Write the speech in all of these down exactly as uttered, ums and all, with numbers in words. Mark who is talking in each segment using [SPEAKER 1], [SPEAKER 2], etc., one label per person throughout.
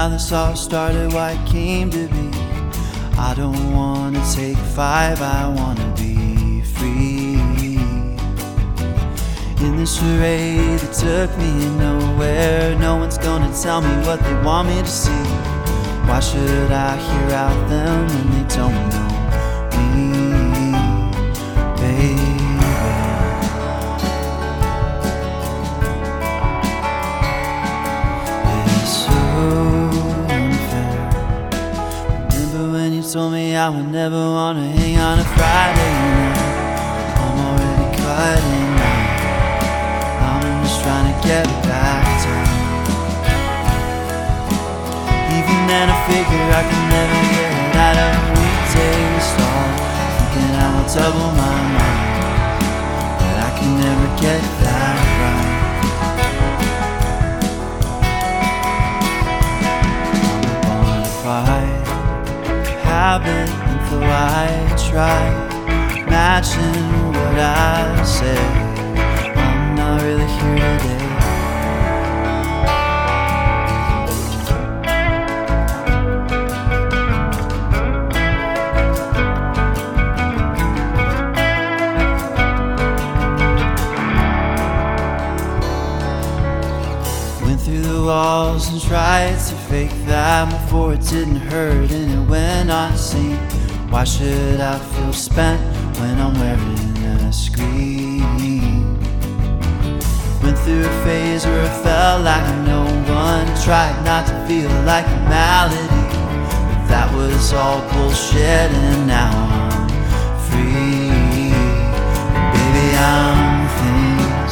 [SPEAKER 1] how this all started, why it came to be. I don't wanna take five, I wanna be free. In this charade that took me nowhere, no one's gonna tell me what they want me to see. Why should I hear out them when they don't know me, baby? It's so unfair. Remember when you told me I would never wanna hang on a Friday night? I'm already cutting now. I'm just trying to get back to you. Even then I figure I can never get it out of a weekday stall. Thinking I will double my mind, but I can never get that right. I'm a bona fide habit, and though I try matching what I say, I'm not really here today. Through the walls and tried to fake that before it didn't hurt and it went unseen. Why should I feel spent when I'm wearing a screen? Went through a phase where it felt like no one, tried not to feel like a malady, but that was all bullshit and now I'm free. Baby, I'm things,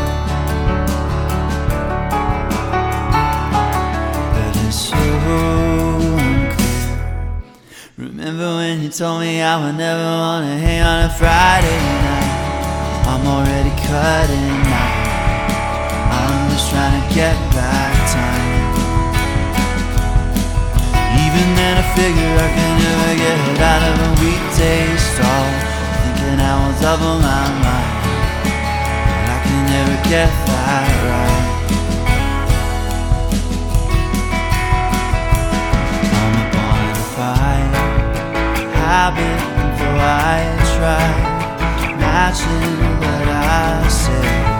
[SPEAKER 1] so unclear. Remember when you told me I would never wanna hang on a Friday night? I'm already cutting now. I'm just trying to get back time. Even then I figure I can never get it out of a weekday stall. Thinking I will double my mind, but I can never get that right. Habit, and though I try matching what I say,